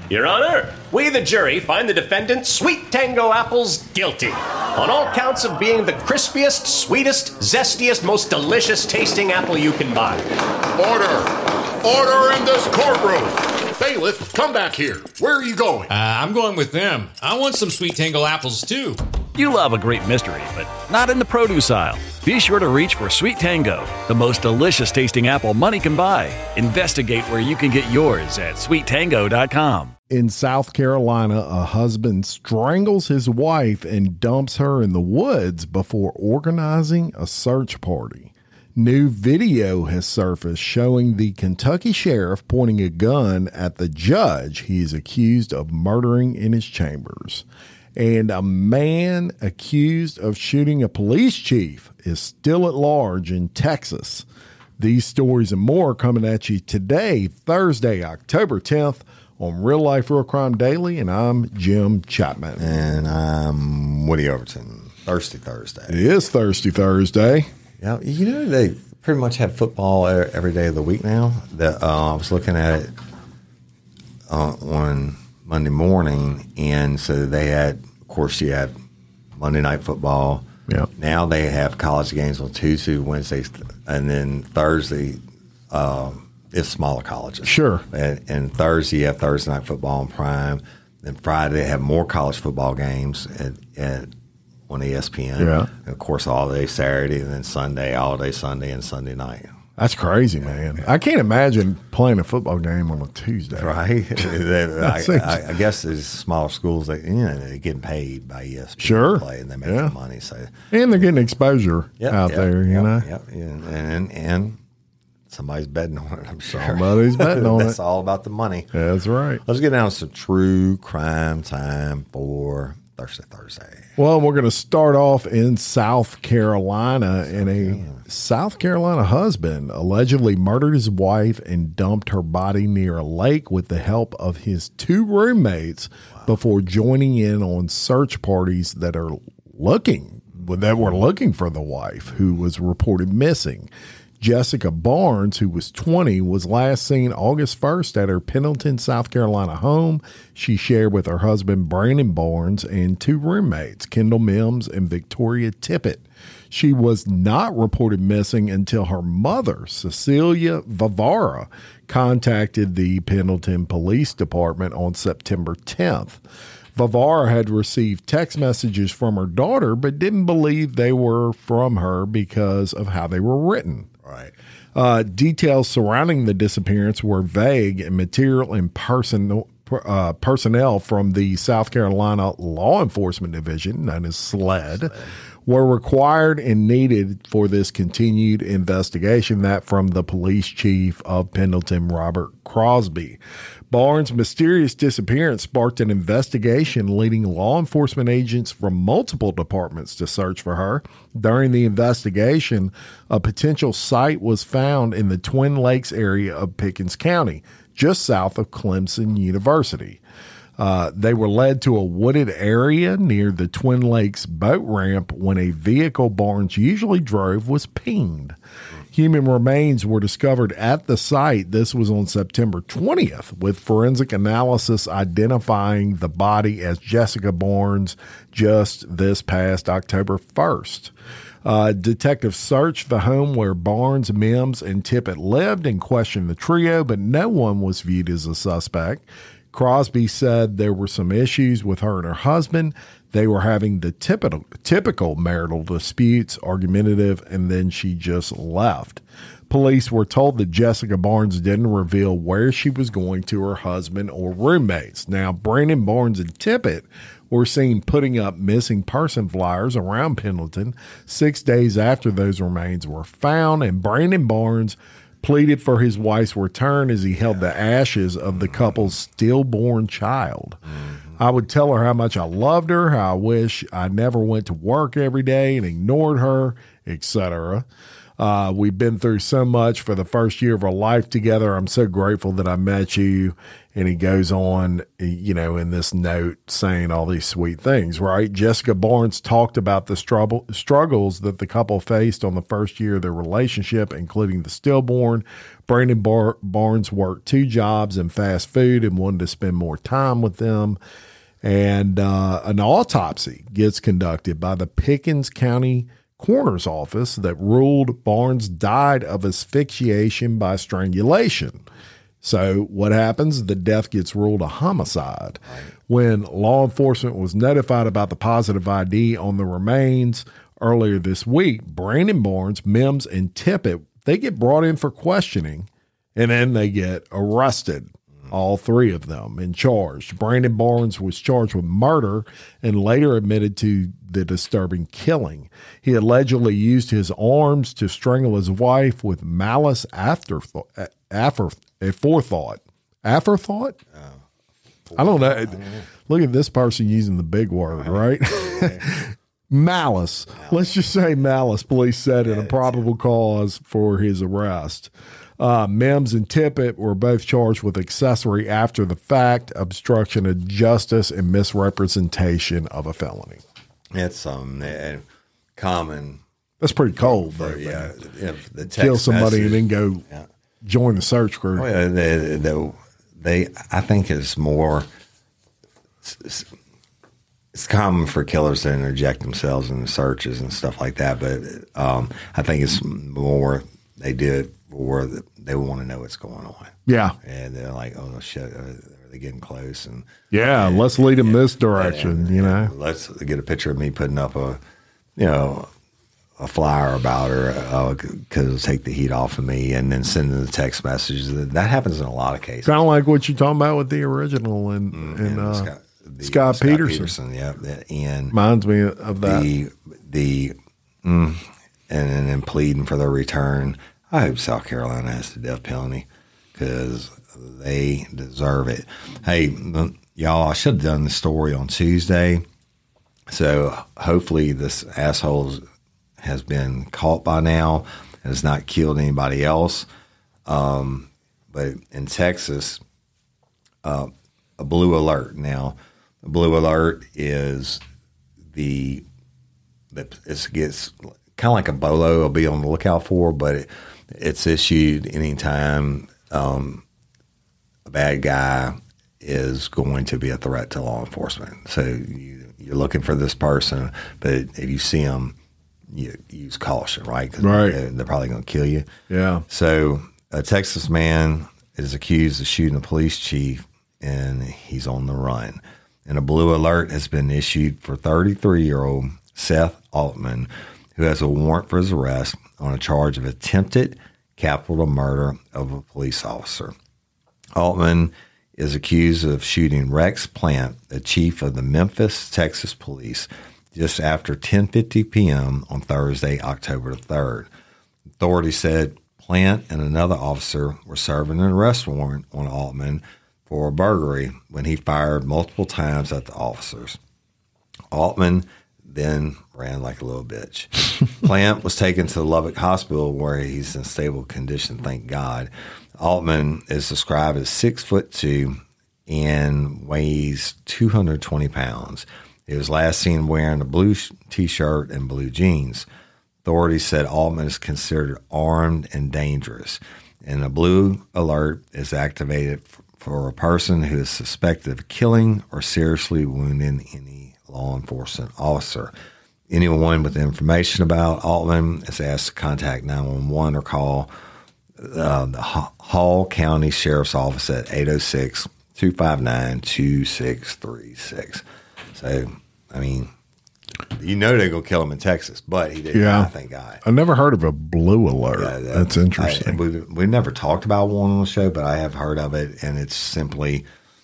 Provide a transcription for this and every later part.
Your Honor, we, the jury, find the defendant, Sweet Tango Apples, guilty on all counts of being the crispiest, sweetest, zestiest, most delicious tasting apple you can buy. Order! Order in this courtroom! Bailiff, come back here. Where are you going? I'm going with them. I want some Sweet Tango apples, too. You love a great mystery, but not in the produce aisle. Be sure to reach for Sweet Tango, the most delicious tasting apple money can buy. Investigate where you can get yours at sweettango.com. In South Carolina, a husband strangles his wife and dumps her in the woods before organizing a search party. New video has surfaced showing the Kentucky sheriff pointing a gun at the judge he is accused of murdering in his chambers. And a man accused of shooting a police chief is still at large in Texas. These stories and more coming at you today, Thursday, October 10th, on Real Life Real Crime Daily, and I'm Jim Chapman. And I'm Woody Overton. Thirsty Thursday. It is Thirsty Thursday. Yeah, you know, they pretty much have football every day of the week now. I was looking at it on Monday morning, and so they had, of course, you have Monday Night Football. Yeah. Now they have college games on Tuesday, Wednesdays, and then Thursday is smaller colleges. Sure. And Thursday you have Thursday Night Football on Prime. Then Friday they have more college football games on ESPN. Yeah. And of course, all day Saturday, and then Sunday, all day Sunday, and Sunday night. That's crazy, man. I can't imagine playing a football game on a Tuesday. Right? I guess there's smaller schools that they're getting paid by ESPN Sure. to play, and they make the money. So and they're getting exposure out there, you know. Yep. And somebody's betting on it, I'm sure. Somebody's betting on That's it. all about the money. That's right. Let's get down to some true crime time for Thursday. Well, we're going to start off in South Carolina, and a South Carolina husband allegedly murdered his wife and dumped her body near a lake with the help of his two roommates before joining in on search parties that were looking for the wife, who was reported missing. Jessica Barnes, who was 20, was last seen August 1st at her Pendleton, South Carolina home. She shared with her husband, Brandon Barnes, and two roommates, Kendall Mims and Victoria Tippett. She was not reported missing until her mother, Cecilia Vavara, contacted the Pendleton Police Department on September 10th. Vavara had received text messages from her daughter, but didn't believe they were from her because of how they were written. Right. Details surrounding the disappearance were vague, and material and personnel from the South Carolina Law Enforcement Division, known as SLED, were required and needed for this continued investigation. That from the police chief of Pendleton, Robert Crosby. Barnes' mysterious disappearance sparked an investigation, leading law enforcement agents from multiple departments to search for her. During the investigation, a potential site was found in the Twin Lakes area of Pickens County, just south of Clemson University. They were led to a wooded area near the Twin Lakes boat ramp when a vehicle Barnes usually drove was pinged. Human remains were discovered at the site. This was on September 20th, with forensic analysis identifying the body as Jessica Barnes just this past October 1st. Detectives searched the home where Barnes, Mims, and Tippett lived and questioned the trio, but no one was viewed as a suspect. Crosby said there were some issues with her and her husband. They were having the typical marital disputes, argumentative, and then she just left. Police were told that Jessica Barnes didn't reveal where she was going to her husband or roommates. Now, Brandon Barnes and Tippett were seen putting up missing person flyers around Pendleton 6 days after those remains were found, and Brandon Barnes pleaded for his wife's return as he held the ashes of the couple's stillborn child. I would tell her how much I loved her, how I wish I never went to work every day and ignored her, etc. We've been through so much for the first year of our life together. I'm so grateful that I met you. And he goes on, in this note saying all these sweet things, right? Jessica Barnes talked about the struggles that the couple faced on the first year of their relationship, including the stillborn. Brandon Barnes worked 2 jobs in fast food and wanted to spend more time with them. And an autopsy gets conducted by the Pickens County Coroner's Office that ruled Barnes died of asphyxiation by strangulation. So what happens? The death gets ruled a homicide. Right. When law enforcement was notified about the positive ID on the remains earlier this week, Brandon Barnes, Mims, and Tippett, they get brought in for questioning, and then they get arrested, all 3 of them, and charged. Brandon Barnes was charged with murder and later admitted to the disturbing killing. He allegedly used his arms to strangle his wife with malice aforethought. I don't know. Look at this person using the big word, right? Malice. Let's just say malice, police said, in a probable cause for his arrest. Mims and Tippett were both charged with accessory after the fact, obstruction of justice, and misrepresentation of a felony. It's common. That's pretty cold, though. Yeah, the text kill somebody message, and then go join the search crew. Well, I think it's more. It's common for killers to interject themselves in the searches and stuff like that, but I think it's more they do it for they want to know what's going on. Yeah, and they're like, "Oh shit, are they getting close?" And let's lead them this direction. Let's get a picture of me putting up a flyer about her because it'll take the heat off of me, and then sending the text messages. That happens in a lot of cases. Kind of like what you're talking about with the original and Scott Peterson. Yeah, and reminds me of that. And then pleading for their return. I hope South Carolina has the death penalty because they deserve it. Hey, y'all, I should have done the story on Tuesday. So hopefully this asshole has been caught by now and has not killed anybody else. But in Texas, a blue alert. Now, a blue alert is it gets kind of like a bolo will be on the lookout for, but it's issued anytime a bad guy is going to be a threat to law enforcement. So you're looking for this person, but if you see them, you use caution, right? Because they're probably going to kill you. Yeah. So a Texas man is accused of shooting a police chief, and he's on the run. And a blue alert has been issued for 33-year-old Seth Altman, who has a warrant for his arrest on a charge of attempted capital murder of a police officer. Altman is accused of shooting Rex Plant, the chief of the Memphis, Texas Police, just after 10:50 p.m. on Thursday, October 3rd. Authorities said Plant and another officer were serving an arrest warrant on Altman for a burglary when he fired multiple times at the officers. Altman then ran like a little bitch. Plant was taken to the Lubbock Hospital where he's in stable condition, thank God. Altman is described as 6'2" and weighs 220 pounds. He was last seen wearing a blue T-shirt and blue jeans. Authorities said Altman is considered armed and dangerous, and a blue alert is activated for a person who is suspected of killing or seriously wounding any law enforcement officer. Anyone with information about Altman is asked to contact 911 or call the Hall County Sheriff's Office at 806-259-2636. So, I mean, they're going to kill him in Texas, but he didn't die, thank God. I never heard of a blue alert. Yeah, that's interesting. We've never talked about one on the show, but I have heard of it, and it's simply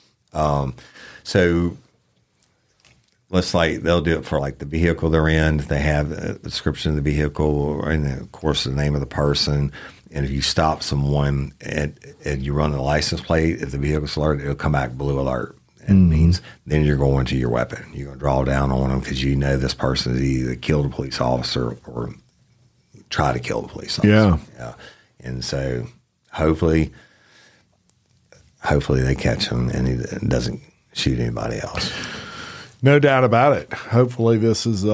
so let's they'll do it for the vehicle they're in. They have a description of the vehicle and, of course, the name of the person. And if you stop someone and you run the license plate, if the vehicle's alert, it'll come back blue alert. And it means then you're going to your weapon. You're going to draw down on them because you know this person has either killed a police officer or try to kill the police officer. Yeah. And so hopefully they catch him and he doesn't shoot anybody else. No doubt about it. Hopefully this is,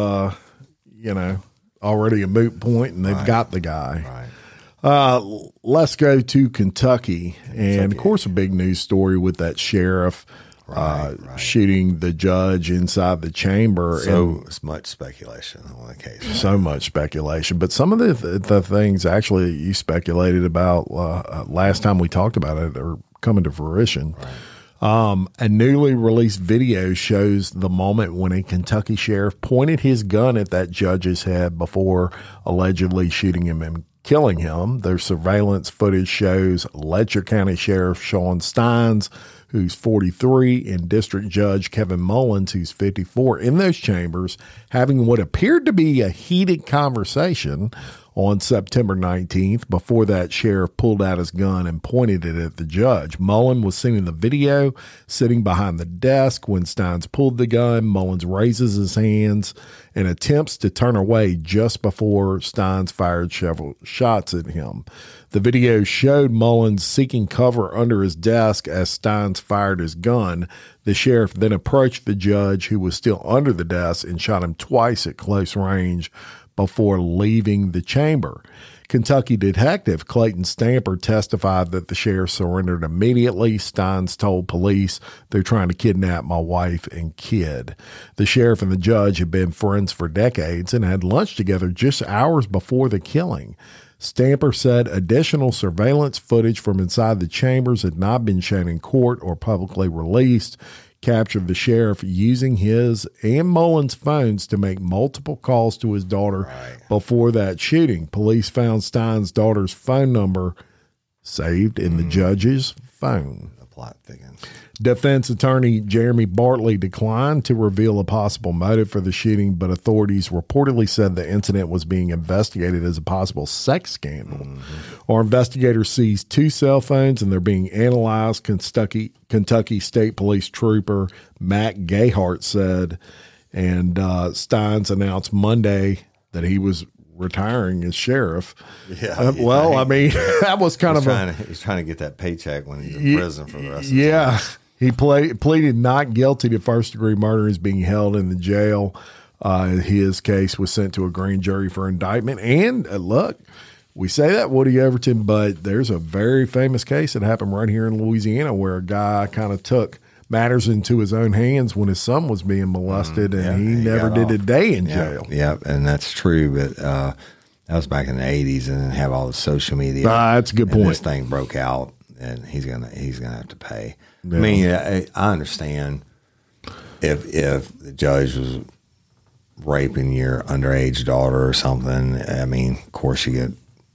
already a moot point and they've got the guy. Right. Let's go to Kentucky. And, of course, a big news story with that sheriff shooting the judge inside the chamber. So much speculation on the case. So much speculation. But some of the things actually you speculated about last time we talked about it are coming to fruition. Right. A newly released video shows the moment when a Kentucky sheriff pointed his gun at that judge's head before allegedly shooting him and killing him. Their surveillance footage shows Letcher County Sheriff Sean Steins, who's 43, and District Judge Kevin Mullins, who's 54, in those chambers having what appeared to be a heated conversation on September 19th before that sheriff pulled out his gun and pointed it at the judge. Mullins was seen in the video sitting behind the desk when Steins pulled the gun. Mullins raises his hands and attempts to turn away just before Steins fired several shots at him. The video showed Mullins seeking cover under his desk as Steins fired his gun. The sheriff then approached the judge, who was still under the desk, and shot him twice at close range before leaving the chamber. Kentucky detective Clayton Stamper testified that the sheriff surrendered immediately. Steins told police, "They're trying to kidnap my wife and kid." The sheriff and the judge had been friends for decades and had lunch together just hours before the killing. Stamper said additional surveillance footage from inside the chambers had not been shown in court or publicly released, captured the sheriff using his and Mullins' phones to make multiple calls to his daughter before that shooting. Police found Stein's daughter's phone number saved in the judge's phone. The plot thickens. Defense attorney Jeremy Bartley declined to reveal a possible motive for the shooting, but authorities reportedly said the incident was being investigated as a possible sex scandal. Our investigators seized 2 cell phones and they're being analyzed, Kentucky State Police Trooper Matt Gayhart said. And Steins announced Monday that he was retiring as sheriff. Yeah. I mean, that was kind he's trying to get that paycheck when he's in prison for the rest of his life. He pleaded not guilty to first-degree murder and is being held in the jail. His case was sent to a grand jury for indictment. And look, we say that, Woody Overton, but there's a very famous case that happened right here in Louisiana where a guy kind of took matters into his own hands when his son was being molested, and he never did a day in jail. Yeah, and that's true, but that was back in the 80s, and then have all the social media. That's a good point. This thing broke out, and he's gonna have to pay. Yeah. I mean, I understand if the judge was raping your underage daughter or something. I mean, of course you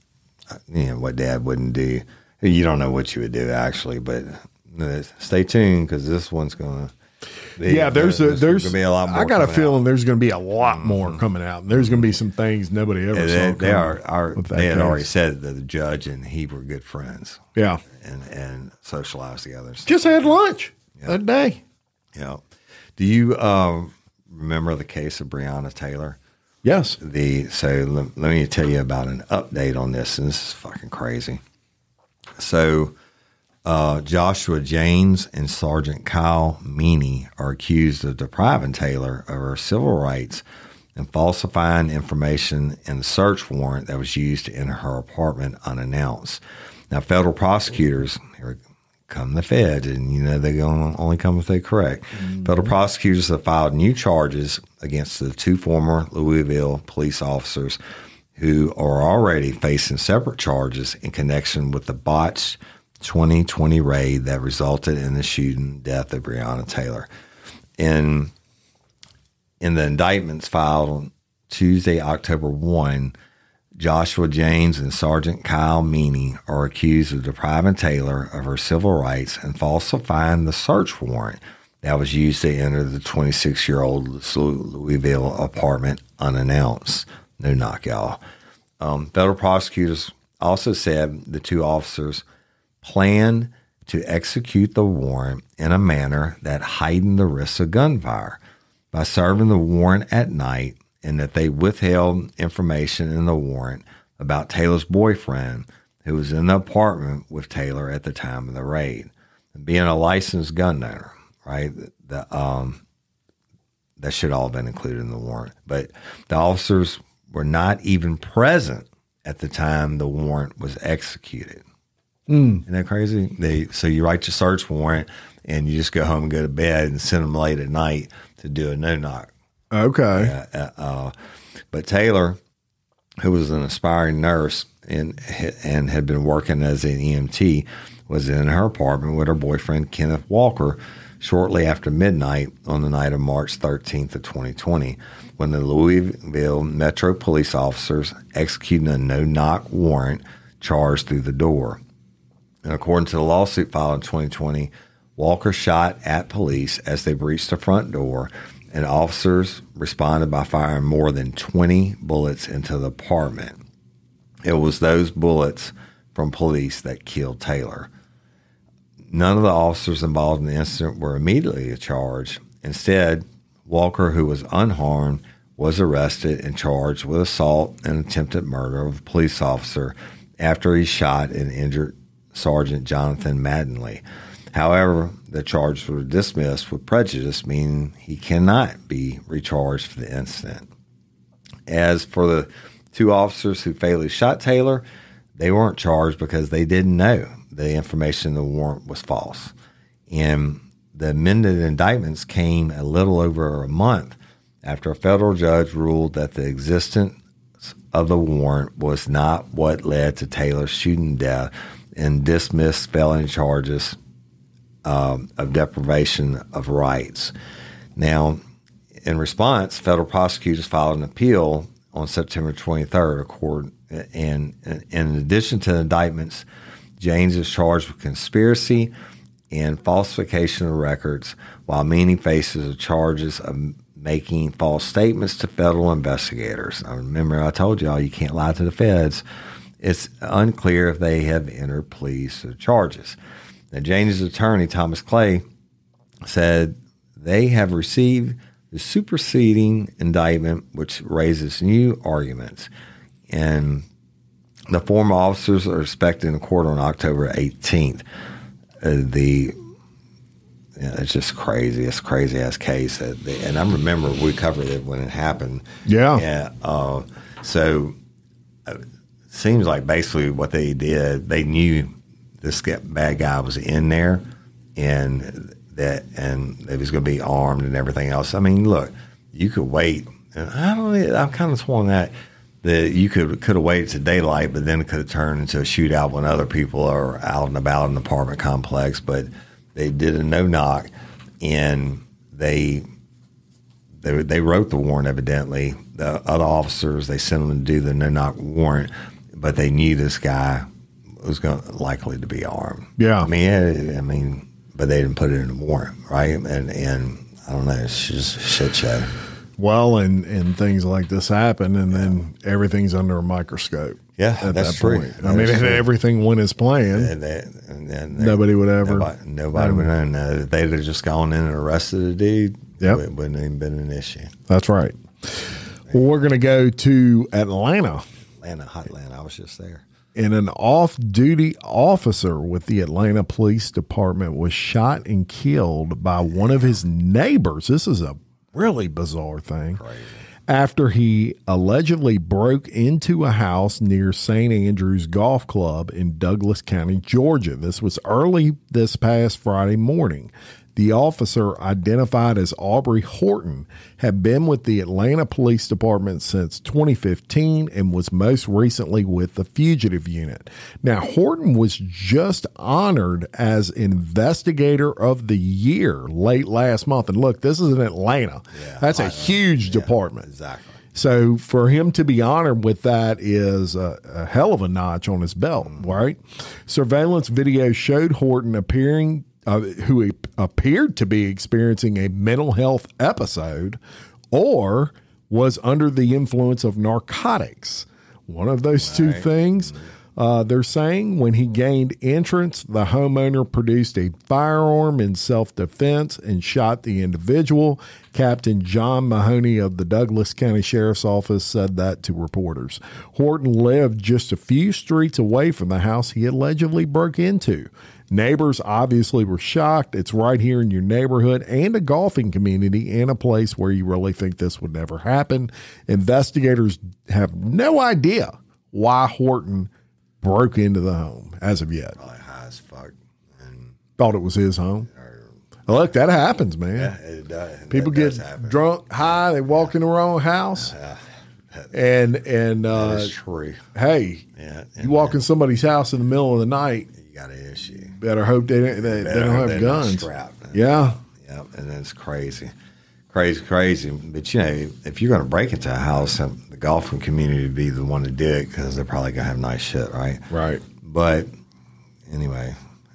get, what dad wouldn't do. You don't know what you would do actually, but stay tuned because this one's going to. There's going to be a lot more. I got a feeling there's going to be a lot more coming out. And there's going to be some things nobody ever saw. They had already said that the judge and he were good friends. Yeah, and socialized together. Just had lunch that day. Yeah. Do you remember the case of Breonna Taylor? Yes. So let me tell you about an update on this, and this is fucking crazy. So. Joshua James and Sergeant Kyle Meany are accused of depriving Taylor of her civil rights and falsifying information in the search warrant that was used to enter her apartment unannounced. Now, federal prosecutors, here come the feds, and they're going to only come if they're correct. Federal prosecutors have filed new charges against the 2 former Louisville police officers who are already facing separate charges in connection with the botched 2020 raid that resulted in the shooting death of Breonna Taylor. In the indictments filed on Tuesday, October 1, Joshua James and Sergeant Kyle Meany are accused of depriving Taylor of her civil rights and falsifying the search warrant that was used to enter the 26-year-old Louisville apartment unannounced. No knock, y'all. Federal prosecutors also said the 2 officers plan to execute the warrant in a manner that heightened the risks of gunfire by serving the warrant at night, and that they withheld information in the warrant about Taylor's boyfriend, who was in the apartment with Taylor at the time of the raid. And being a licensed gun owner, right? That should all have been included in the warrant. But the officers were not even present at the time the warrant was executed. Isn't that crazy? So you write your search warrant and you just go home and go to bed and send them late at night to do a no-knock. Okay. But Taylor, who was an aspiring nurse and had been working as an EMT, was in her apartment with her boyfriend, Kenneth Walker, shortly after midnight on the night of March 13th of 2020, when the Louisville Metro police officers executed a no-knock warrant charged through the door. And according to the lawsuit filed in 2020, Walker shot at police as they breached the front door, and officers responded by firing more than 20 bullets into the apartment. It was those bullets from police that killed Taylor. None of the officers involved in the incident were immediately charged. Instead, Walker, who was unharmed, was arrested and charged with assault and attempted murder of a police officer after he shot and injured Sergeant Jonathan Mattingly. However, the charges were dismissed with prejudice, meaning he cannot be recharged for the incident. As for the two officers who fatally shot Taylor, they weren't charged because they didn't know the information in the warrant was false. And the amended indictments came a little over a month after a federal judge ruled that the existence of the warrant was not what led to Taylor's shooting death and dismissed felony charges of deprivation of rights. Now, in response, federal prosecutors filed an appeal on September 23rd, and in addition to the indictments, James is charged with conspiracy and falsification of records, while Meany faces the charges of making false statements to federal investigators. I remember I told y'all you can't lie to the feds. It's unclear if they have entered pleas to the charges. Now, James' attorney, Thomas Clay, said they have received the superseding indictment, which raises new arguments. And the former officers are expected in court on October 18th. It's just crazy. It's a crazy-ass case. And I remember we covered it when it happened. Yeah. So it seems like basically what they did, they knew this bad guy was in there and they was going to be armed and everything else. I mean, look, you could wait. And I'm kind of sworn that you could have waited to daylight, but then it could have turned into a shootout when other people are out and about in the apartment complex. But they did a no-knock, and they wrote the warrant, evidently. The other officers, they sent them to do the no-knock warrant, but they knew this guy was likely to be armed. Yeah. I mean, but they didn't put it in the warrant, right? And I don't know, it's just a shit show. Well, and things like this happen, and then everything's under a microscope. Yeah, at that's that true. point. I mean, if everything went as planned, and nobody would ever. Nobody would know. If they'd have just gone in and arrested the dude, it wouldn't have even been an issue. That's right. Well, we're going to go to Atlanta. Hot Atlanta. I was just there. And an off-duty officer with the Atlanta Police Department was shot and killed by one of his neighbors. This is a really bizarre thing. Crazy. After he allegedly broke into a house near St. Andrews Golf Club in Douglas County, Georgia. This was early this past Friday morning. The officer, identified as Aubrey Horton, had been with the Atlanta Police Department since 2015 and was most recently with the Fugitive Unit. Now, Horton was just honored as Investigator of the Year late last month. And look, this is in Atlanta. Yeah, that's a huge department. Exactly. So for him to be honored with that is a hell of a notch on his belt, right? Surveillance video showed Horton who appeared to be experiencing a mental health episode or was under the influence of narcotics. One of those two things. They're saying when he gained entrance, the homeowner produced a firearm in self-defense and shot the individual. Captain John Mahoney of the Douglas County Sheriff's Office said that to reporters. Horton lived just a few streets away from the house he allegedly broke into. Neighbors obviously were shocked. It's right here in your neighborhood and a golfing community and a place where you really think this would never happen. Investigators have no idea why Horton broke into the home as of yet. Probably high as fuck. And thought it was his home. Look, that happens, man. yeah, it does. People That get does happen. drunk, high, they walk in the wrong house. And That is true. hey, Yeah, you walk in somebody's house in the middle of the night, You got an issue. better hope they don't They're have not guns. strapped. Yeah. Yeah, and it's crazy. Crazy. But, you know, if you're going to break into a house, the golfing community would be the one to do it because they're probably going to have nice shit, right? Right. But anyway,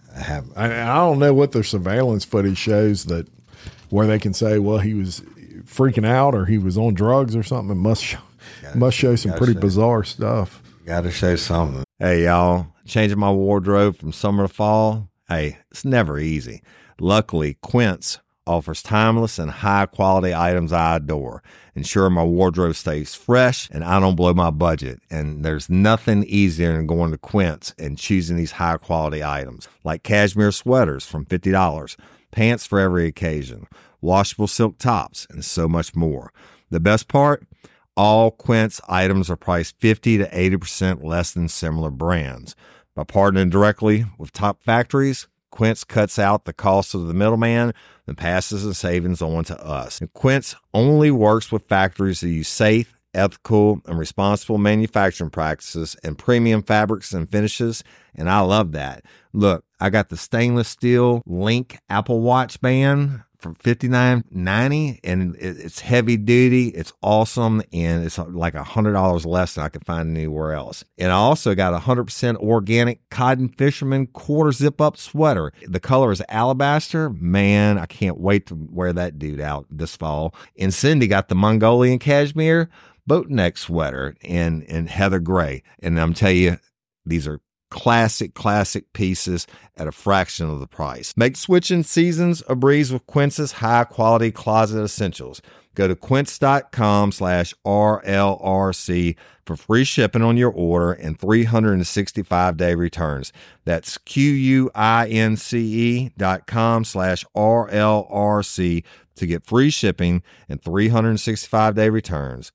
I don't know what their surveillance footage shows that where they can say, well, he was freaking out or he was on drugs or something. It must show some pretty bizarre stuff. got to show something. Hey, y'all, changing my wardrobe from summer to fall, hey, it's never easy. Luckily, Quince offers timeless and high-quality items I adore, ensuring my wardrobe stays fresh and I don't blow my budget. And there's nothing easier than going to Quince and choosing these high-quality items, like cashmere sweaters from $50, pants for every occasion, washable silk tops, and so much more. The best part? All Quince items are priced 50 to 80% less than similar brands. By partnering directly with top factories, Quince cuts out the cost of the middleman and passes the savings on to us. And Quince only works with factories that use safe, ethical, and responsible manufacturing practices and premium fabrics and finishes, and I love that. Look, I got the stainless steel Link Apple Watch band for $59.90, and it's heavy duty, it's awesome, and it's like $100 less than I could find anywhere else. And I also got a 100% organic cotton fisherman quarter zip up sweater. The color is alabaster. Man, I can't wait to wear that dude out this fall. And Cindy got the Mongolian cashmere boat neck sweater in heather gray. And I'm telling you, these are classic pieces at a fraction of the price. Make switching seasons a breeze with Quince's high-quality closet essentials. Go to quince.com/RLRC for free shipping on your order and 365-day returns. That's QUINCE.com/RLRC to get free shipping and 365-day returns.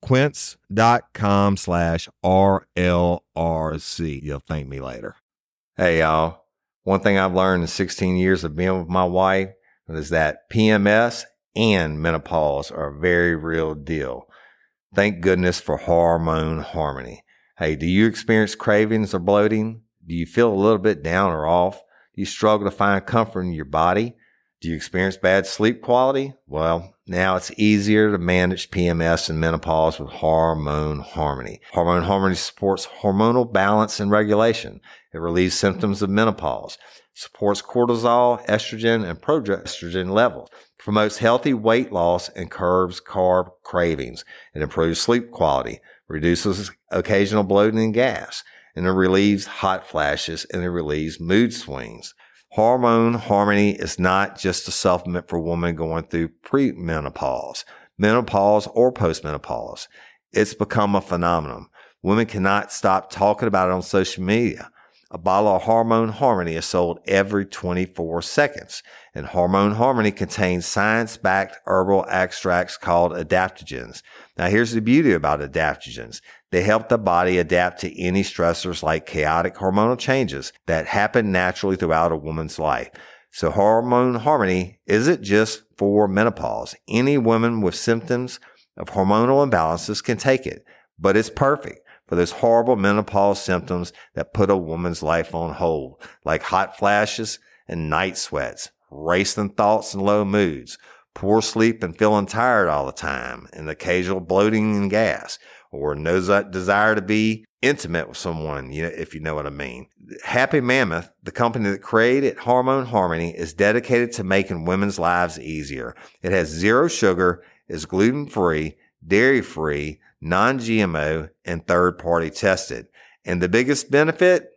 Quince.com/RLRC. You'll thank me later. Hey, y'all. One thing I've learned in 16 years of being with my wife is that PMS and menopause are a very real deal. Thank goodness for Hormone Harmony. Hey, do you experience cravings or bloating? Do you feel a little bit down or off? Do you struggle to find comfort in your body? Do you experience bad sleep quality? Well, now it's easier to manage PMS and menopause with Hormone Harmony. Hormone Harmony supports hormonal balance and regulation. It relieves symptoms of menopause, supports cortisol, estrogen, and progesterone levels, promotes healthy weight loss, and curbs carb cravings. It improves sleep quality, reduces occasional bloating and gas, and it relieves hot flashes, and it relieves mood swings. Hormone Harmony is not just a supplement for women going through premenopause, menopause, or postmenopause. It's become a phenomenon. Women cannot stop talking about it on social media. A bottle of Hormone Harmony is sold every 24 seconds, and Hormone Harmony contains science-backed herbal extracts called adaptogens. Now, here's the beauty about adaptogens. They help the body adapt to any stressors like chaotic hormonal changes that happen naturally throughout a woman's life. So Hormone Harmony isn't just for menopause. Any woman with symptoms of hormonal imbalances can take it, but it's perfect for those horrible menopause symptoms that put a woman's life on hold, like hot flashes and night sweats, racing thoughts and low moods, poor sleep and feeling tired all the time, and occasional bloating and gas, or no desire to be intimate with someone, if you know what I mean. Happy Mammoth, the company that created Hormone Harmony, is dedicated to making women's lives easier. It has zero sugar, is gluten-free, dairy-free, non-GMO, and third-party tested. And the biggest benefit,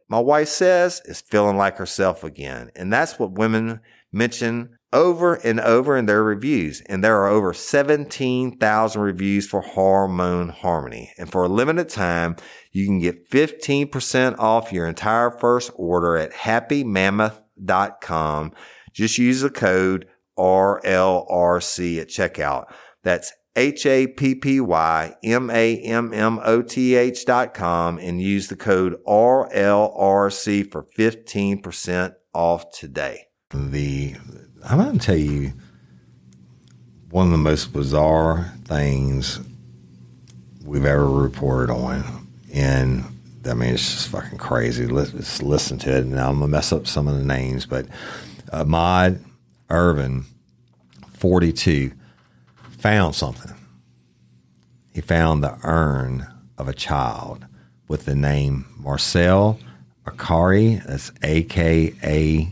my wife says, is feeling like herself again. And that's what women mention over and over in their reviews. And there are over 17,000 reviews for Hormone Harmony. And for a limited time, you can get 15% off your entire first order at happymammoth.com. Just use the code RLRC at checkout. That's happymammoth.com and use the code RLRC for 15% off today. I'm going to tell you one of the most bizarre things we've ever reported on. And I mean, it's just fucking crazy. Let's listen to it. And I'm going to mess up some of the names, but Ahmad Irvin, 42, found something. He found the urn of a child with the name Marcel Akari, that's AKARHI,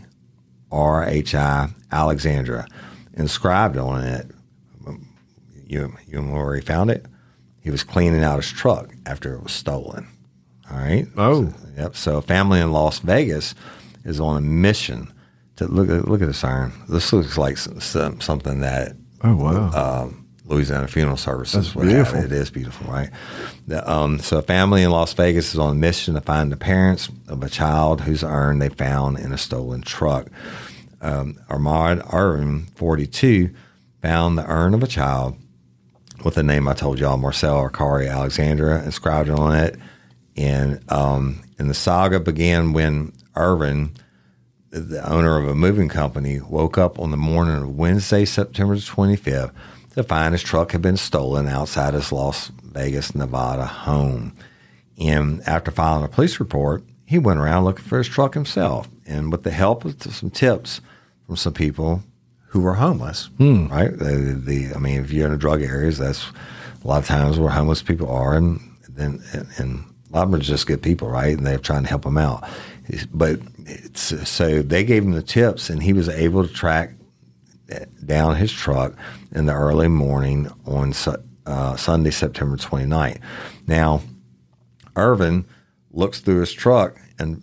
Alexandra, inscribed on it. You know where he found it? He was cleaning out his truck after it was stolen. All right? Oh. Yep. So a family in Las Vegas is on a mission to look at this urn. This looks like something that Louisiana Funeral Services would have. It is beautiful, right? So a family in Las Vegas is on a mission to find the parents of a child whose urn they found in a stolen truck. Ahmad Irvin, 42, found the urn of a child with the name I told y'all, Marcel Akari Alexandra, inscribed on it. And the saga began when Irvin, the owner of a moving company, woke up on the morning of Wednesday, September 25th, to find his truck had been stolen outside his Las Vegas, Nevada home. And after filing a police report, he went around looking for his truck himself. And with the help of some tips from some people who were homeless, right? I mean, if you're in the drug areas, that's a lot of times where homeless people are. And a lot of them are just good people, right? And they're trying to help them out. But so they gave him the tips, and he was able to track down his truck in the early morning on Sunday, September 29th. Now, Irvin looks through his truck and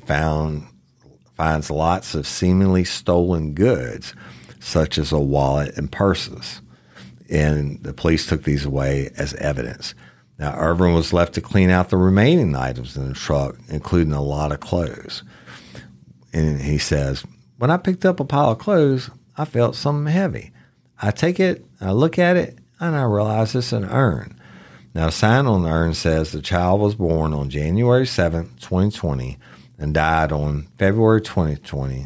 finds lots of seemingly stolen goods, such as a wallet and purses. And the police took these away as evidence. Now, Irvin was left to clean out the remaining items in the truck, including a lot of clothes. And he says, when I picked up a pile of clothes, I felt something heavy. I take it, I look at it, and I realize it's an urn. Now, the sign on the urn says the child was born on January 7th, 2020, and died on February 20th,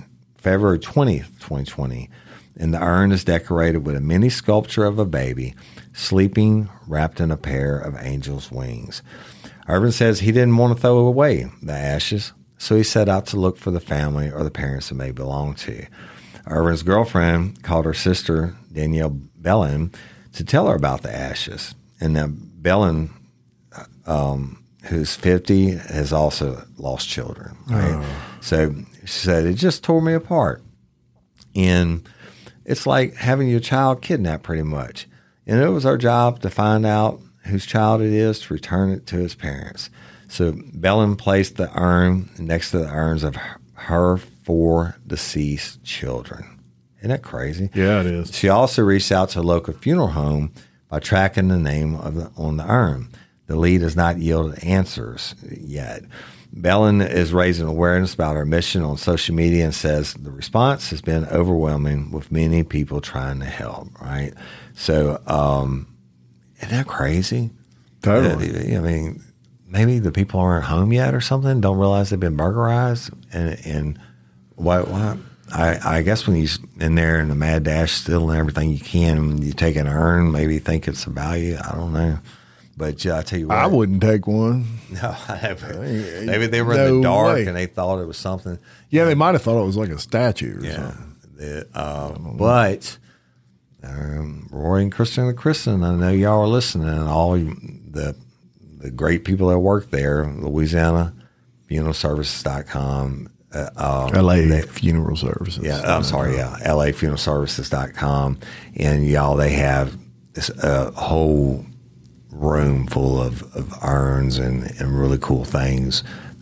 2020. And the urn is decorated with a mini sculpture of a baby sleeping wrapped in a pair of angel's wings. Irvin says he didn't want to throw away the ashes, so he set out to look for the family or the parents it may belong to. Irvin's girlfriend called her sister, Danielle Bellin, to tell her about the ashes. And now Bellin, who's 50, has also lost children. Right? Oh. So she said, it just tore me apart. And it's like having your child kidnapped pretty much. And it was our job to find out whose child it is to return it to its parents. So Bellin placed the urn next to the urns of her 4 deceased children. Isn't that crazy? Yeah, it is. She also reached out to a local funeral home by tracking the name on the urn. The lead has not yielded answers yet. Bellin is raising awareness about her mission on social media and says the response has been overwhelming, with many people trying to help, right? So, isn't that crazy? Totally. I mean, maybe the people aren't home yet or something, don't realize they've been burglarized. And what I guess when you're in there in the mad dash, stealing everything you can, and you take an urn, maybe think it's a value. I don't know. But I tell you what, I wouldn't take one. No, maybe they were in the dark and they thought it was something. Yeah, they might have thought it was like a statue or something. But Roy and Kristen, I know y'all are listening, and all the great people that work there, Louisiana Funeral Services.com. LA Funeral Services. Yeah, I'm sorry. Yeah, LA Funeral Services.com. And y'all, they have this whole room full of urns and really cool things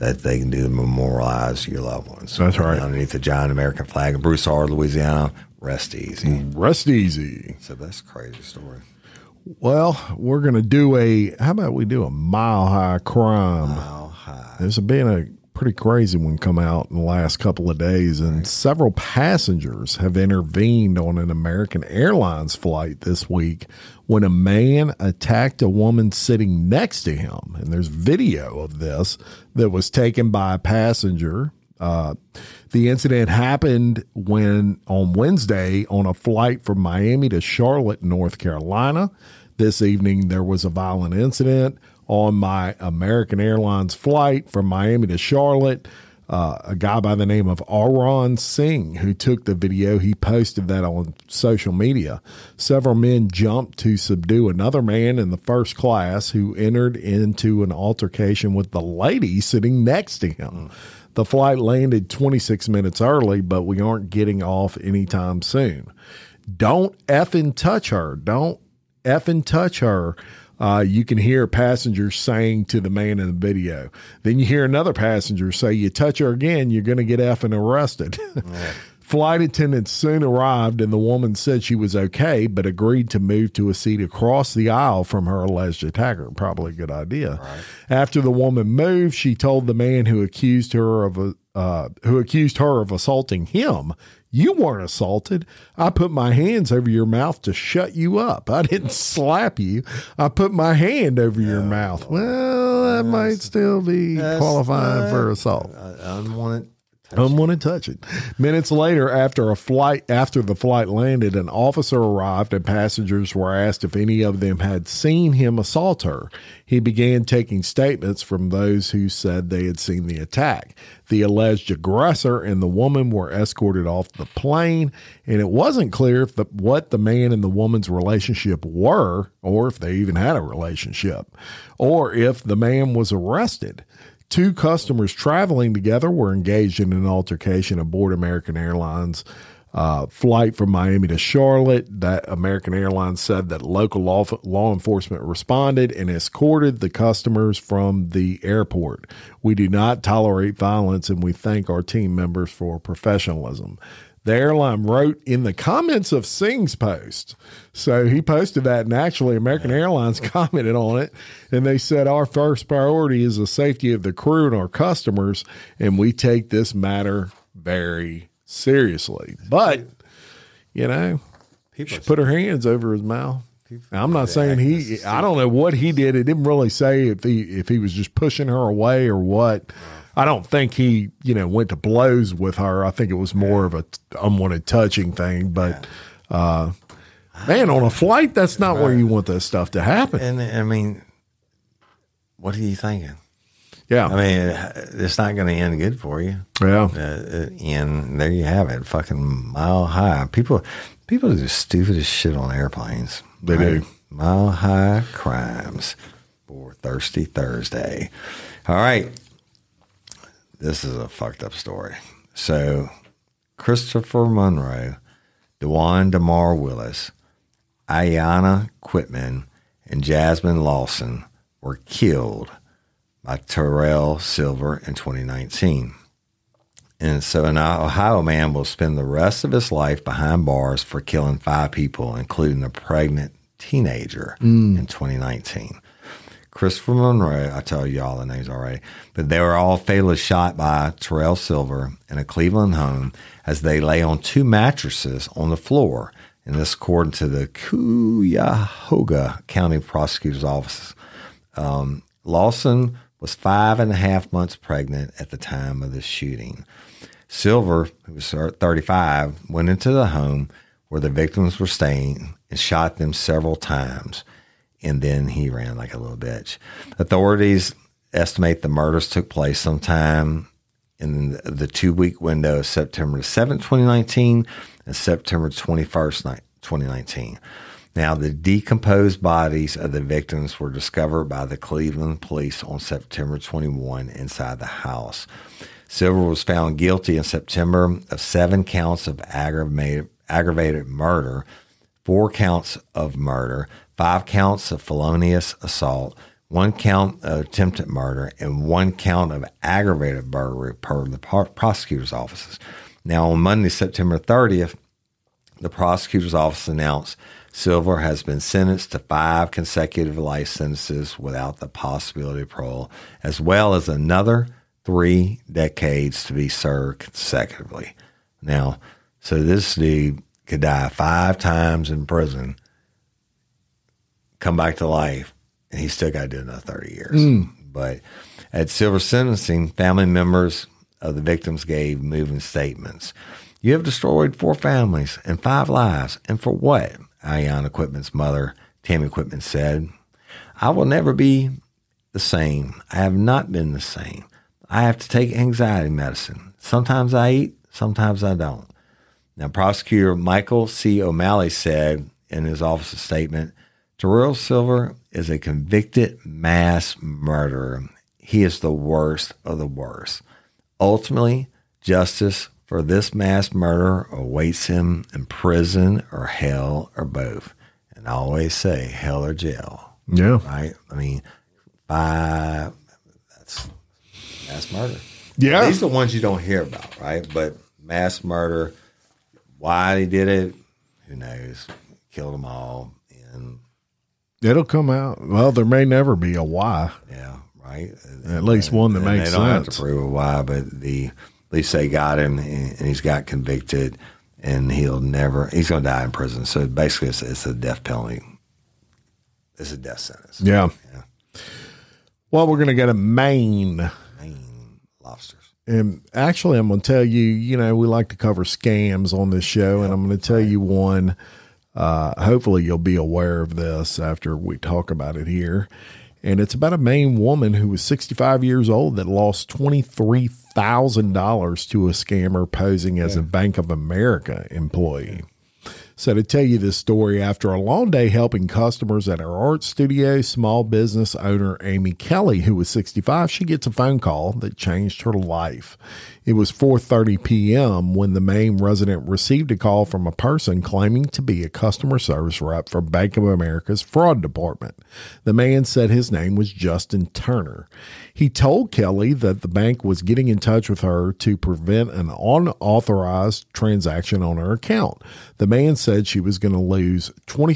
that they can do to memorialize your loved ones. That's right. Underneath the giant American flag in Broussard, Louisiana, rest easy. Rest easy. So that's a crazy story. Well, we're going to do how about we do a Mile High crime? Mile High. There's been a pretty crazy one come out in the last couple of days, and several passengers have intervened on an American Airlines flight this week when a man attacked a woman sitting next to him. And there's video of this that was taken by a passenger. The incident happened on Wednesday on a flight from Miami to Charlotte, North Carolina. This evening, there was a violent incident on my American Airlines flight from Miami to Charlotte. A guy by the name of Arun Singh, who took the video, he posted that on social media. Several men jumped to subdue another man in the first class who entered into an altercation with the lady sitting next to him. The flight landed 26 minutes early, but we aren't getting off anytime soon. Don't effing touch her. Don't effing touch her. You can hear passengers saying to the man in the video. Then you hear another passenger say, you touch her again, you're going to get effing arrested. Yeah. Flight attendants soon arrived, and the woman said she was okay, but agreed to move to a seat across the aisle from her alleged attacker. Probably a good idea. Right. After the woman moved, she told the man who accused her of assaulting him, "You weren't assaulted. I put my hands over your mouth to shut you up. I didn't slap you. I put my hand over your mouth." Well, that might still be qualifying for assault. Unwanted touching. Minutes later, after the flight landed, an officer arrived and passengers were asked if any of them had seen him assault her. He began taking statements from those who said they had seen the attack. The alleged aggressor and the woman were escorted off the plane, and it wasn't clear what the man and the woman's relationship were, or if they even had a relationship, or if the man was arrested. Two customers traveling together were engaged in an altercation aboard American Airlines flight from Miami to Charlotte. That American Airlines said that local law enforcement responded and escorted the customers from the airport. "We do not tolerate violence, and we thank our team members for professionalism." The airline wrote in the comments of Singh's post. So he posted that, and actually American Airlines commented on it, and they said, "Our first priority is the safety of the crew and our customers, and we take this matter very seriously." But, she put her hands over his mouth. I'm not saying I don't know what he did. It didn't really say if he was just pushing her away or what. I don't think he, went to blows with her. I think it was more of a unwanted touching thing. But, man, on a flight, that's not where you want that stuff to happen. And, I mean, what are you thinking? Yeah. I mean, it's not going to end good for you. Yeah. And there you have it, fucking Mile High. People do the stupidest shit on airplanes. They do. Mile High crimes for Thirsty Thursday. All right. This is a fucked up story. So, Christopher Monroe, DeJuan DeMar Willis, Ayanna Quitman, and Jasmine Lawson were killed by Terrell Silver in 2019. And so an Ohio man will spend the rest of his life behind bars for killing 5 people, including a pregnant teenager in 2019. Christopher Monroe, I tell you all the names already, but they were all fatally shot by Terrell Silver in a Cleveland home as they lay on 2 mattresses on the floor. And this according to the Cuyahoga County Prosecutor's Office. Lawson was 5.5 months pregnant at the time of the shooting. Silver, who was 35, went into the home where the victims were staying and shot them several times. And then he ran like a little bitch. Authorities estimate the murders took place sometime in the 2-week window of September 7, 2019 and September 21st, 2019. Now, the decomposed bodies of the victims were discovered by the Cleveland police on September 21 inside the house. Silver was found guilty in September of 7 counts of aggravated murder, 4 counts of murder, 5 counts of felonious assault 1 count of attempted murder, and 1 count of aggravated burglary per the prosecutor's offices. Now, on Monday, September 30th, the prosecutor's office announced Silver has been sentenced to 5 consecutive life sentences without the possibility of parole, as well as another 3 decades to be served consecutively. Now, so this dude could die 5 times in prison, come back to life, and he still got to do another 30 years. But at Silver's sentencing, family members of the victims gave moving statements. You have destroyed 4 families and 5 lives. And for what? Ion Equipment's mother, Tammy Equipment, said, I will never be the same. I have not been the same. I have to take anxiety medicine. Sometimes I eat, sometimes I don't. Now, prosecutor Michael C. O'Malley said in his office's statement, Terrell Silver is a convicted mass murderer. He is the worst of the worst. Ultimately, justice for this mass murder awaits him in prison or hell or both. And I always say hell or jail. Yeah. Right? I mean, that's mass murder. Yeah. These are the ones you don't hear about, right? But mass murder, why they did it, who knows? Killed them all. And it'll come out. Well, there may never be a why. yeah, right. At least one that makes they don't have sense. to prove a why, but at least they got him, and he's got convicted, and he's going to die in prison. So basically, it's a death penalty. It's a death sentence. Yeah. Well, we're going to go to Maine. Maine lobsters. And actually, I'm going to tell you, we like to cover scams on this show, and I'm going to tell you one. Hopefully you'll be aware of this after we talk about it here. And it's about a Maine woman who was 65 years old that lost $23,000 to a scammer posing as a Bank of America employee. So to tell you this story, after a long day helping customers at her art studio, small business owner Amy Kelly, who was 65, she gets a phone call that changed her life. It was 4:30 p.m. when the Maine resident received a call from a person claiming to be a customer service rep for Bank of America's fraud department. The man said his name was Justin Turner. He told Kelly that the bank was getting in touch with her to prevent an unauthorized transaction on her account. The man said she was going to lose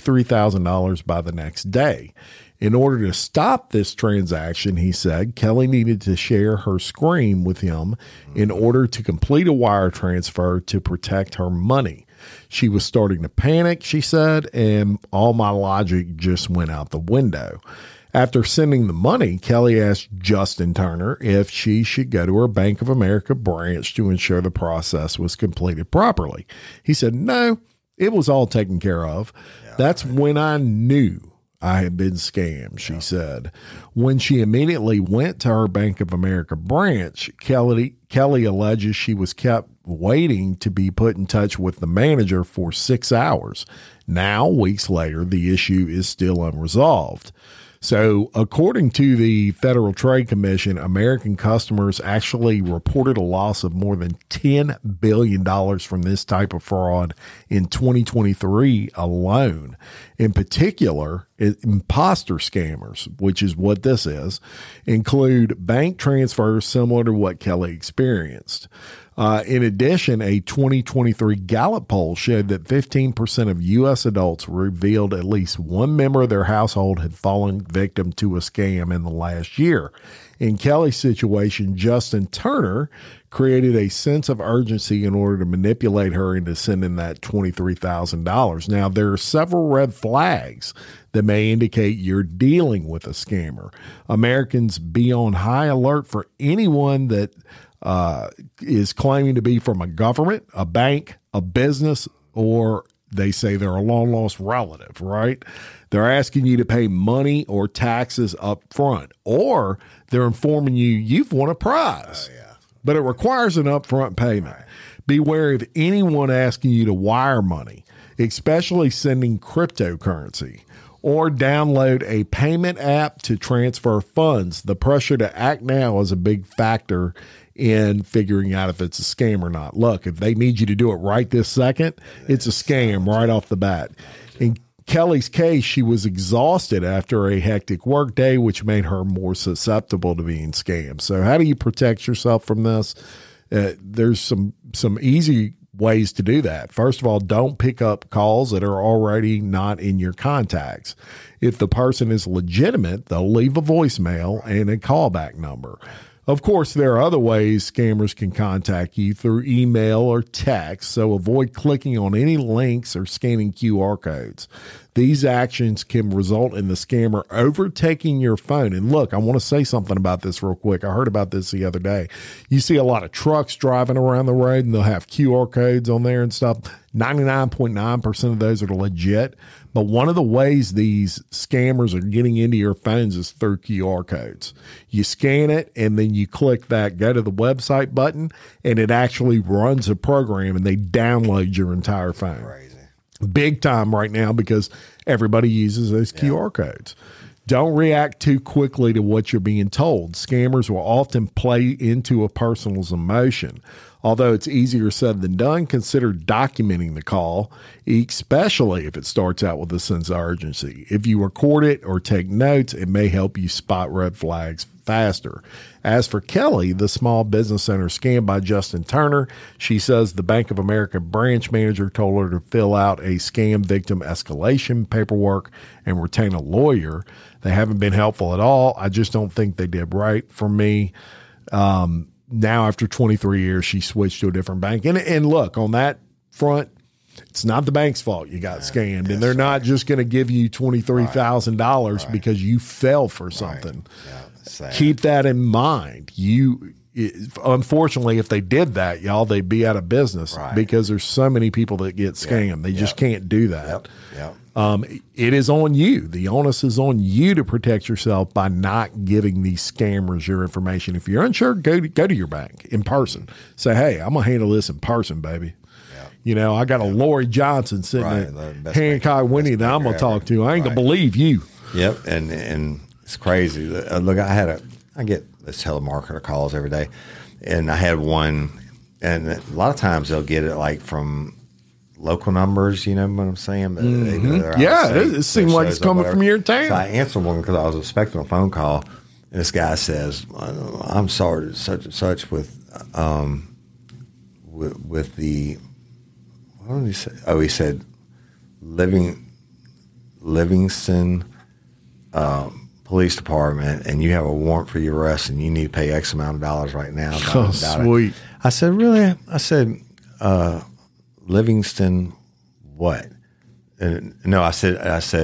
$23,000 by the next day. In order to stop this transaction, he said, Kelly needed to share her screen with him in order to complete a wire transfer to protect her money. She was starting to panic, she said, and all my logic just went out the window. After sending the money, Kelly asked Justin Turner if she should go to her Bank of America branch to ensure the process was completed properly. He said, no, it was all taken care of. That's when I knew I had been scammed, she said. When she immediately went to her Bank of America branch, Kelly alleges she was kept waiting to be put in touch with the manager for 6 hours. Now, weeks later, the issue is still unresolved. So, according to the Federal Trade Commission, American customers actually reported a loss of more than $10 billion from this type of fraud in 2023 alone. In particular, imposter scammers, which is what this is, include bank transfers similar to what Kelly experienced. In addition, a 2023 Gallup poll showed that 15% of U.S. adults revealed at least one member of their household had fallen victim to a scam in the last year. In Kelly's situation, Justin Turner created a sense of urgency in order to manipulate her into sending that $23,000. Now, there are several red flags that may indicate you're dealing with a scammer. Americans be on high alert for anyone that is claiming to be from a government, a bank, a business, or they say they're a long lost relative, right? They're asking you to pay money or taxes up front, or they're informing you you've won a prize, but it requires an upfront payment. Right. Beware of anyone asking you to wire money, especially sending cryptocurrency, or download a payment app to transfer funds. The pressure to act now is a big factor in figuring out if it's a scam or not. Look, if they need you to do it right this second, it's a scam right off the bat. Kelly's case, she was exhausted after a hectic workday, which made her more susceptible to being scammed. So how do you protect yourself from this? There's some easy ways to do that. First of all, don't pick up calls that are already not in your contacts. If the person is legitimate, they'll leave a voicemail and a callback number. Of course, there are other ways scammers can contact you through email or text, so avoid clicking on any links or scanning QR codes. These actions can result in the scammer overtaking your phone. And look, I want to say something about this real quick. I heard about this the other day. You see a lot of trucks driving around the road and they'll have QR codes on there and stuff. 99.9% of those are legit. But one of the ways these scammers are getting into your phones is through QR codes. You scan it and then you click that go to the website button and it actually runs a program and they download your entire phone. Crazy. Big time right now because everybody uses those QR codes. Don't react too quickly to what you're being told. Scammers will often play into a person's emotion. Although it's easier said than done, consider documenting the call, especially if it starts out with a sense of urgency. If you record it or take notes, it may help you spot red flags faster. As for Kelly, the small business owner scammed by Justin Turner, she says the Bank of America branch manager told her to fill out a scam victim escalation paperwork and retain a lawyer. They haven't been helpful at all. I just don't think they did right for me. Now, after 23 years, she switched to a different bank. And look, on that front, it's not the bank's fault you got scammed. And they're not just going to give you $23,000 because you fell for something. Yeah, keep that in mind. Unfortunately, if they did that, y'all, they'd be out of business because there's so many people that get scammed. They just can't do that. It is on you. The onus is on you to protect yourself by not giving these scammers your information. If you're unsure, go to your bank in person. Say, hey, I'm going to handle this in person, baby. You know, I got a Lori Johnson sitting at Hancock Winnie that I'm going to talk to. I ain't going to believe you. Yep. And it's crazy. Look, I get this telemarketer calls every day, and I had one, and a lot of times they'll get it like from local numbers, you know what I'm saying? It seemed like it's coming from your town. So I answered one because I was expecting a phone call, and this guy says, I'm sorry, such and such with the, what did he say? Oh, he said Livingston Police Department, and you have a warrant for your arrest, and you need to pay X amount of dollars right now. Sweet. I said, really? I said, Livingston, what? And no, I set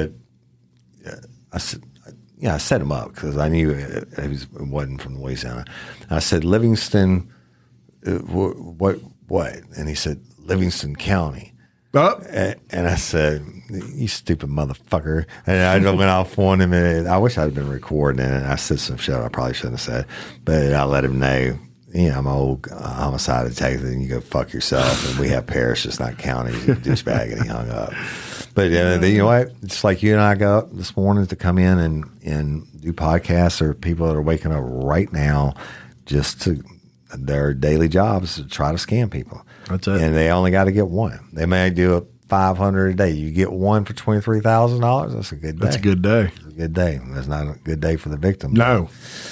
him up because I knew it wasn't from Louisiana. I said, Livingston, what? And he said, Livingston County. And I said, you stupid motherfucker. And I went off on him, and I wish I'd been recording it. And I said some shit I probably shouldn't have said, but I let him know, you know, I'm an old homicide detective, and you go fuck yourself. And we have parishes, not counties, you douchebag. And he hung up. But you know what? It's like you and I got up this morning to come in and do podcasts, or people that are waking up right now just to their daily jobs to try to scam people. That's it. And they only got to get one. They may do a 500 a day. You get one for $23,000. That's a good day. That's a good day. It's a good day. That's not a good day for the victim. No.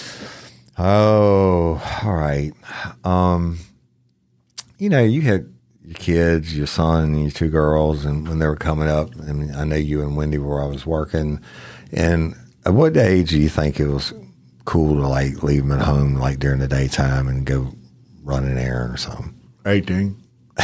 Oh, all right. You know, you had your kids, your son, and your two girls, and when they were coming up, and I know you and Wendy where I was working. And at what age do you think it was cool to like leave them at home like during the daytime and go run an errand or something? 18.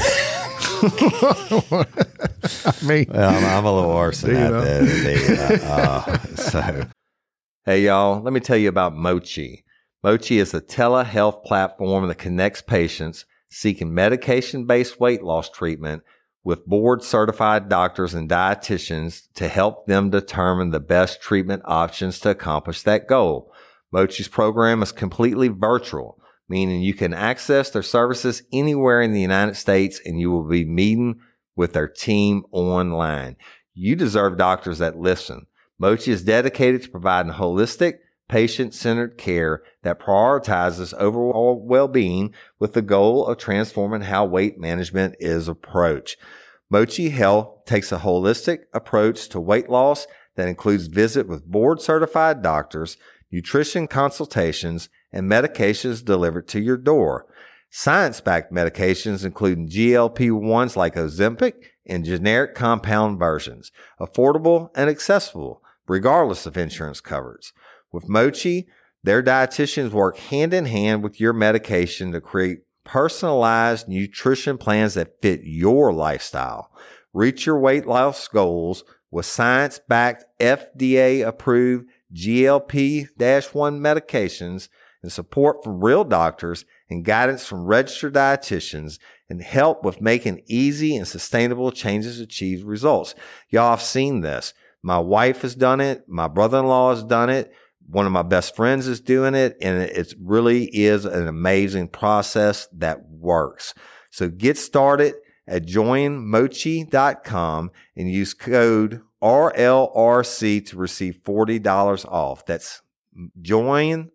Me. Well, I'm a little worse than that. So, hey, y'all, let me tell you about Mochi. Mochi is a telehealth platform that connects patients seeking medication-based weight loss treatment with board-certified doctors and dietitians to help them determine the best treatment options to accomplish that goal. Mochi's program is completely virtual, meaning you can access their services anywhere in the United States, and you will be meeting with their team online. You deserve doctors that listen. Mochi is dedicated to providing holistic, patient-centered care that prioritizes overall well-being with the goal of transforming how weight management is approached. Mochi Health takes a holistic approach to weight loss that includes visit with board-certified doctors, nutrition consultations, and medications delivered to your door. Science-backed medications including GLP-1s like Ozempic and generic compound versions, affordable and accessible regardless of insurance coverage. With Mochi, their dietitians work hand in hand with your medication to create personalized nutrition plans that fit your lifestyle. Reach your weight loss goals with science-backed, FDA-approved GLP-1 medications and support from real doctors and guidance from registered dietitians and help with making easy and sustainable changes to achieve results. Y'all have seen this. My wife has done it. My brother-in-law has done it. One of my best friends is doing it, and it really is an amazing process that works. So get started at joinmochi.com and use code RLRC to receive $40 off. That's join,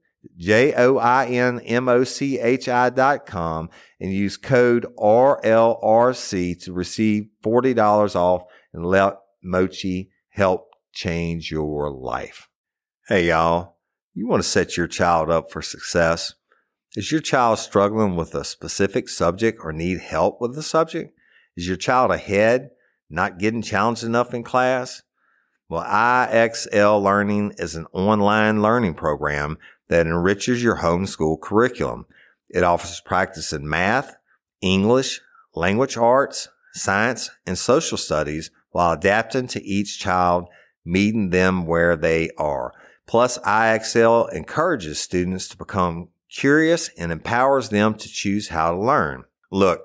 JOINMOCHI.com, and use code RLRC to receive $40 off and let Mochi help change your life. Hey, y'all, you want to set your child up for success? Is your child struggling with a specific subject or need help with the subject? Is your child ahead, not getting challenged enough in class? Well, IXL Learning is an online learning program that enriches your homeschool curriculum. It offers practice in math, English, language arts, science, and social studies while adapting to each child, meeting them where they are. Plus, IXL encourages students to become curious and empowers them to choose how to learn. Look,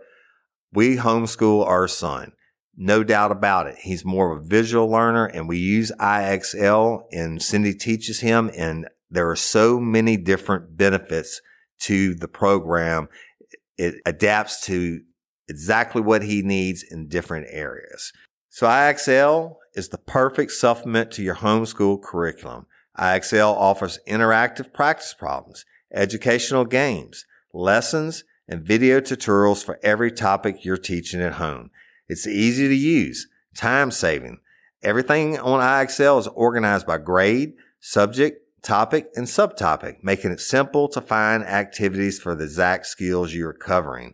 we homeschool our son. No doubt about it. He's more of a visual learner, and we use IXL, and Cindy teaches him, and there are so many different benefits to the program. It adapts to exactly what he needs in different areas. So IXL is the perfect supplement to your homeschool curriculum. IXL offers interactive practice problems, educational games, lessons, and video tutorials for every topic you're teaching at home. It's easy to use, time-saving. Everything on IXL is organized by grade, subject, topic, and subtopic, making it simple to find activities for the exact skills you're covering.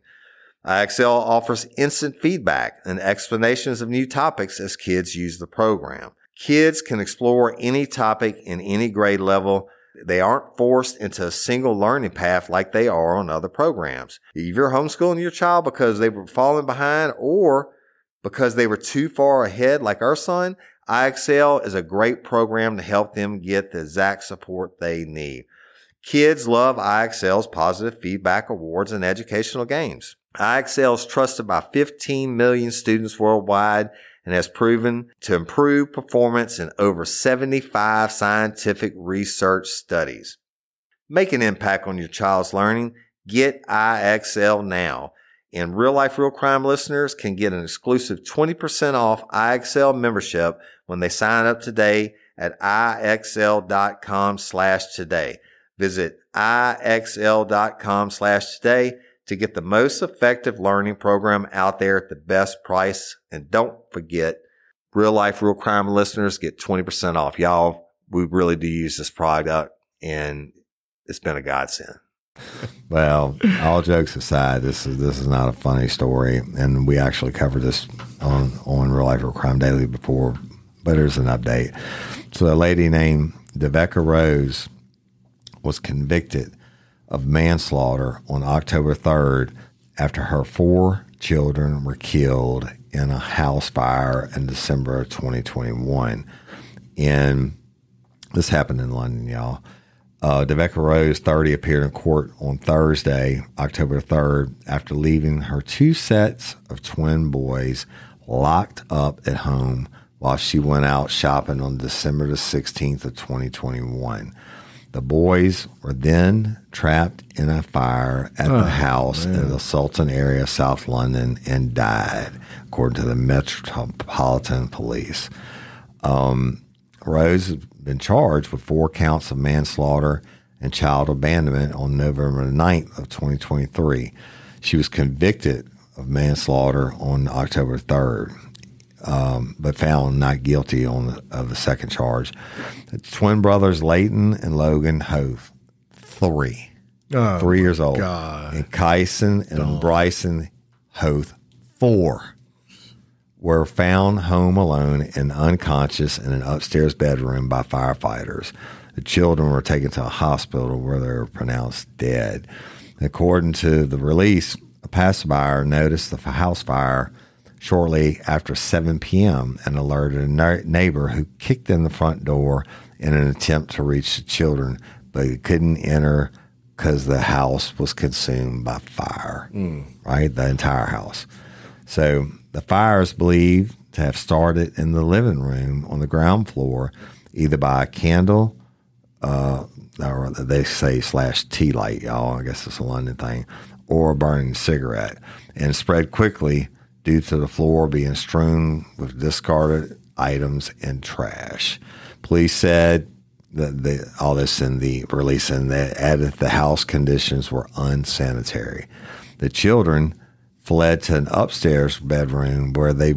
IXL offers instant feedback and explanations of new topics as kids use the program. Kids can explore any topic in any grade level. They aren't forced into a single learning path like they are on other programs. If you're homeschooling your child because they were falling behind or because they were too far ahead like our son, IXL is a great program to help them get the exact support they need. Kids love IXL's positive feedback awards and educational games. IXL is trusted by 15 million students worldwide and has proven to improve performance in over 75 scientific research studies. Make an impact on your child's learning. Get IXL now. And Real Life Real Crime listeners can get an exclusive 20% off IXL membership when they sign up today at IXL.com/today. Visit IXL.com/today to get the most effective learning program out there at the best price. And don't forget, Real Life Real Crime listeners get 20% off. Y'all, we really do use this product, and it's been a godsend. Well, all jokes aside, this is not a funny story, and we actually covered this on Real Life Real Crime Daily before, but here's an update. So a lady named Deveka Rose was convicted of manslaughter on October 3rd after her 4 children were killed in a house fire in December of 2021. And this happened in London, y'all. Deveka Rose, 30, appeared in court on Thursday, October 3rd, after leaving her 2 sets of twin boys locked up at home while she went out shopping on December the 16th of 2021. The boys were then trapped in a fire at the house in the Sultan area of South London and died, according to the Metropolitan Police. Rose has been charged with 4 counts of manslaughter and child abandonment on November 9th of 2023. She was convicted of manslaughter on October 3rd, but found not guilty of the second charge. The twin brothers Leighton and Logan Hoth, 3 years old, God. and Kyson and Bryson Hoth, 4, were found home alone and unconscious in an upstairs bedroom by firefighters. The children were taken to a hospital where they were pronounced dead. According to the release, a passerby noticed the house fire shortly after 7 p.m. and alerted a neighbor who kicked in the front door in an attempt to reach the children, but he couldn't enter because the house was consumed by fire, right? The entire house. So the fire is believed to have started in the living room on the ground floor, either by a candle, or they say / tea light, y'all. I guess it's a London thing, or a burning cigarette, and spread quickly due to the floor being strewn with discarded items and trash. Police said that all this in the release, and they added the house conditions were unsanitary. The children fled to an upstairs bedroom where they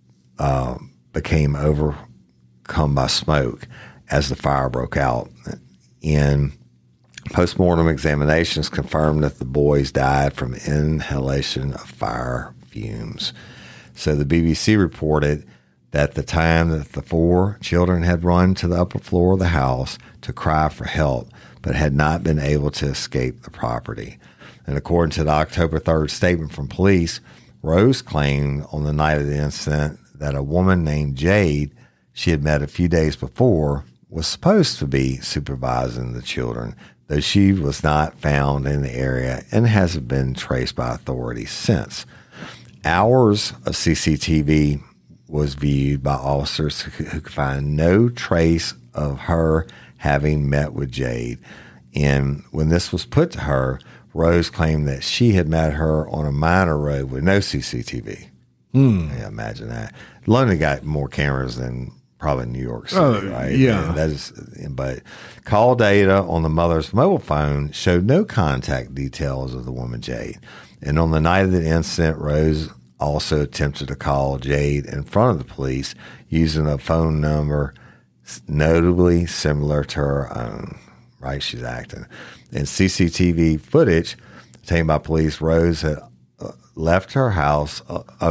became overcome by smoke as the fire broke out. And postmortem examinations confirmed that the boys died from inhalation of fire fumes. So the BBC reported that the time that the 4 children had run to the upper floor of the house to cry for help, but had not been able to escape the property. And according to the October 3rd statement from police, Rose claimed on the night of the incident that a woman named Jade she had met a few days before was supposed to be supervising the children, though she was not found in the area and hasn't been traced by authorities since. Hours of CCTV was viewed by officers who could find no trace of her having met with Jade. And when this was put to her, Rose claimed that she had met her on a minor road with no CCTV. Yeah, imagine that. London got more cameras than probably New York City, right? Yeah. But call data on the mother's mobile phone showed no contact details of the woman Jade. And on the night of the incident, Rose also attempted to call Jade in front of the police using a phone number notably similar to her own, right? She's acting. In CCTV footage obtained by police, Rose had left her house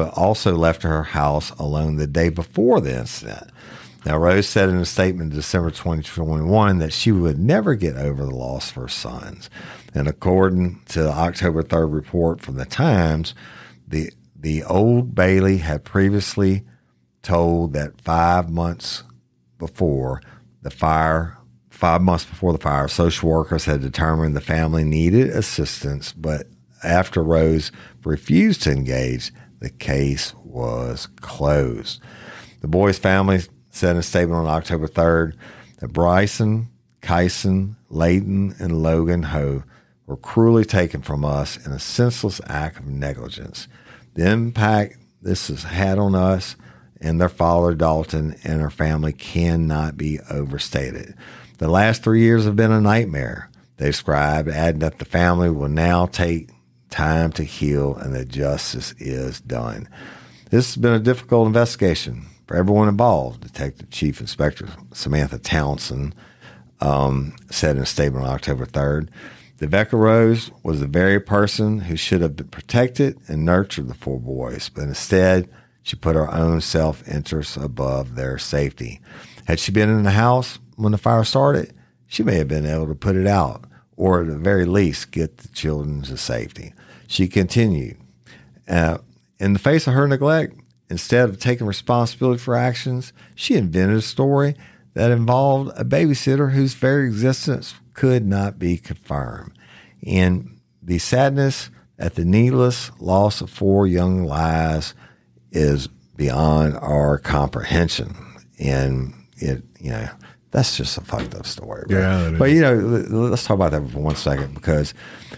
alone the day before the incident. Now, Rose said in a statement in December 2021 that she would never get over the loss of her sons. And according to the October 3rd report from the Times, the Old Bailey had previously told that 5 months before the fire, social workers had determined the family needed assistance, but after Rose refused to engage, the case was closed. The boys' family said in a statement on October 3rd that Bryson, Kyson, Leighton, and Logan Ho were cruelly taken from us in a senseless act of negligence. The impact this has had on us and their father, Dalton, and her family cannot be overstated. The last 3 years have been a nightmare, they described, adding that the family will now take time to heal and that justice is done. This has been a difficult investigation for everyone involved, Detective Chief Inspector Samantha Townsend said in a statement on October 3rd. Rebecca Rose was the very person who should have been protected and nurtured the 4 boys, but instead she put her own self-interest above their safety. Had she been in the house when the fire started, she may have been able to put it out, or at the very least get the children to safety. She continued, in the face of her neglect, instead of taking responsibility for actions, she invented a story that involved a babysitter whose very existence could not be confirmed. And the sadness at the needless loss of 4 young lives is beyond our comprehension. And that's just a fucked up story. Right? Yeah. But, let's talk about that for 1 second because,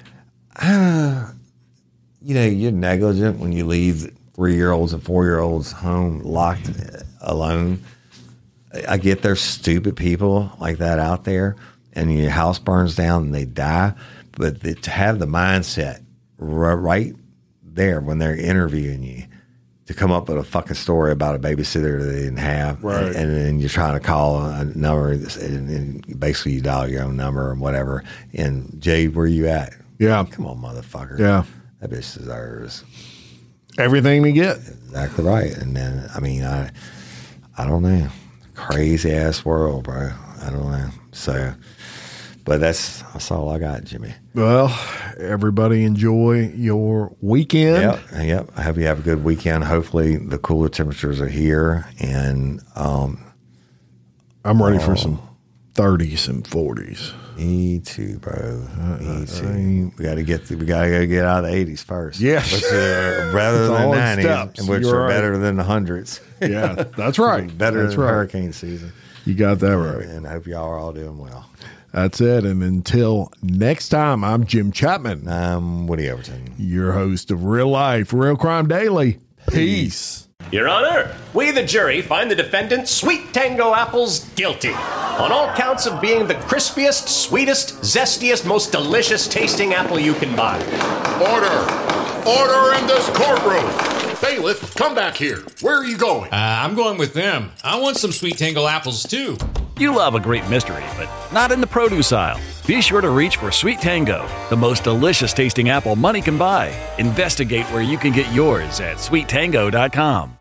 you're negligent when you leave 3-year-olds and 4-year-olds home locked alone. I get there's stupid people like that out there, and your house burns down and they die. But to have the mindset right there when they're interviewing you to come up with a fucking story about a babysitter they didn't have. Right. And then you're trying to call a number and basically you dial your own number or whatever. And Jade, where you at? Yeah. Come on, motherfucker. Yeah. That bitch deserves Everything to get. exactly right. And then, I mean, I don't know. Crazy ass world, bro. I don't know. So, but that's all I got, Jimmy. Well, everybody enjoy your weekend. Yep. I hope you have a good weekend. Hopefully the cooler temperatures are here, and I'm ready for some 30s and 40s. me too, bro. Me too. We got to get out of the 80s first. Yeah. Which are better It's than all in 90s, steps. and which You're are right. better than the hundreds. Yeah, that's right. Better that's than right. hurricane season. You got that right. And I hope y'all are all doing well. That's it. And until next time, I'm Jim Chapman, I'm Woody Overton. your host of Real Life, Real Crime Daily. Peace. Your Honor, we, the jury, find the defendant, Sweet Tango Apples, guilty on all counts of being the crispiest, sweetest, zestiest, most delicious tasting apple you can buy. Order in this courtroom. Bailiff, come back here. Where are you going? I'm going with them. I want some Sweet Tango apples, too. You love a great mystery, but not in the produce aisle. Be sure to reach for Sweet Tango, the most delicious tasting apple money can buy. Investigate where you can get yours at sweettango.com.